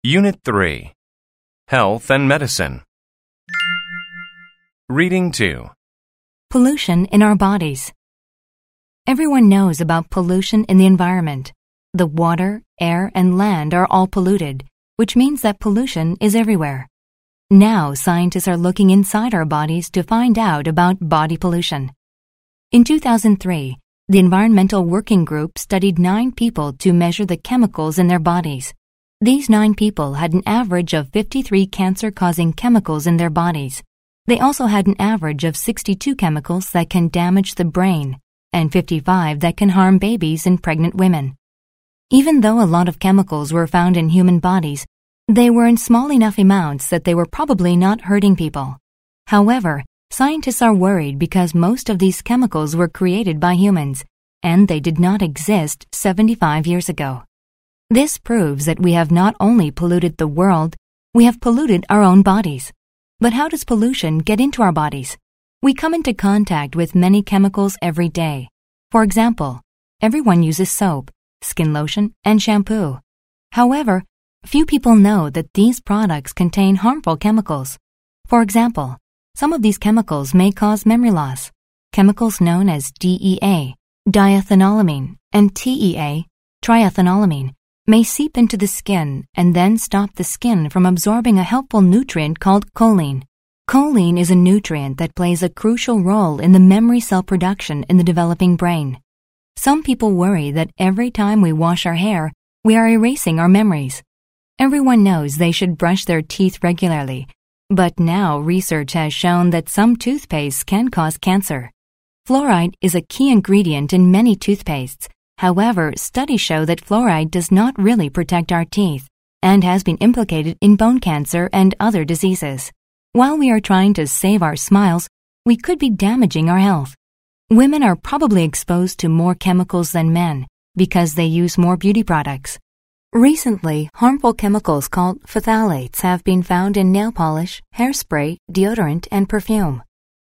Unit 3. Health and Medicine. Reading 2. Pollution in our bodies. Everyone knows about pollution in the environment. The water, air, and land are all polluted, which means that pollution is everywhere. Now, scientists are looking inside our bodies to find out about body pollution. In 2003, the Environmental Working Group studied 9 people to measure the chemicals in their bodies. These 9 people had an average of 53 cancer-causing chemicals in their bodies. They also had an average of 62 chemicals that can damage the brain and 55 that can harm babies and pregnant women. Even though a lot of chemicals were found in human bodies, they were in small enough amounts that they were probably not hurting people. However, scientists are worried because most of these chemicals were created by humans, and they did not exist 75 years ago. This proves that we have not only polluted the world, we have polluted our own bodies. But how does pollution get into our bodies? We come into contact with many chemicals every day. For example, everyone uses soap, skin lotion, and shampoo. However, few people know that these products contain harmful chemicals. For example, some of these chemicals may cause memory loss. Chemicals known as DEA, diethanolamine, and TEA, triethanolamine, may seep into the skin and then stop the skin from absorbing a helpful nutrient called choline. Choline is a nutrient that plays a crucial role in the memory cell production in the developing brain. Some people worry that every time we wash our hair, we are erasing our memories. Everyone knows they should brush their teeth regularly, but now research has shown that some toothpastes can cause cancer. Fluoride is a key ingredient in many toothpastes. However, studies show that fluoride does not really protect our teeth and has been implicated in bone cancer and other diseases. While we are trying to save our smiles, we could be damaging our health. Women are probably exposed to more chemicals than men because they use more beauty products. Recently, harmful chemicals called phthalates have been found in nail polish, hairspray, deodorant, and perfume.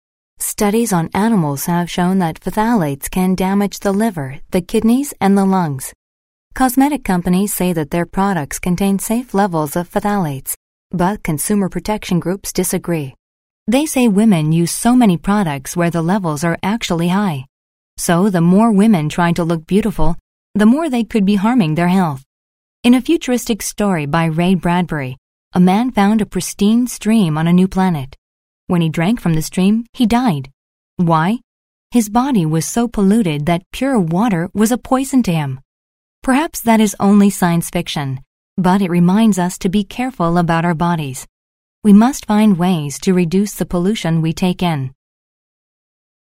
Studies on animals have shown that phthalates can damage the liver, the kidneys, and the lungs. Cosmetic companies say that their products contain safe levels of phthalates, but consumer protection groups disagree. They say women use so many products where the levels are actually high. So the more women try to look beautiful, the more they could be harming their health. In a futuristic story by Ray Bradbury, a man found a pristine stream on a new planet. When he drank from the stream, he died. Why? His body was so polluted that pure water was a poison to him. Perhaps that is only science fiction, but it reminds us to be careful about our bodies. We must find ways to reduce the pollution we take in.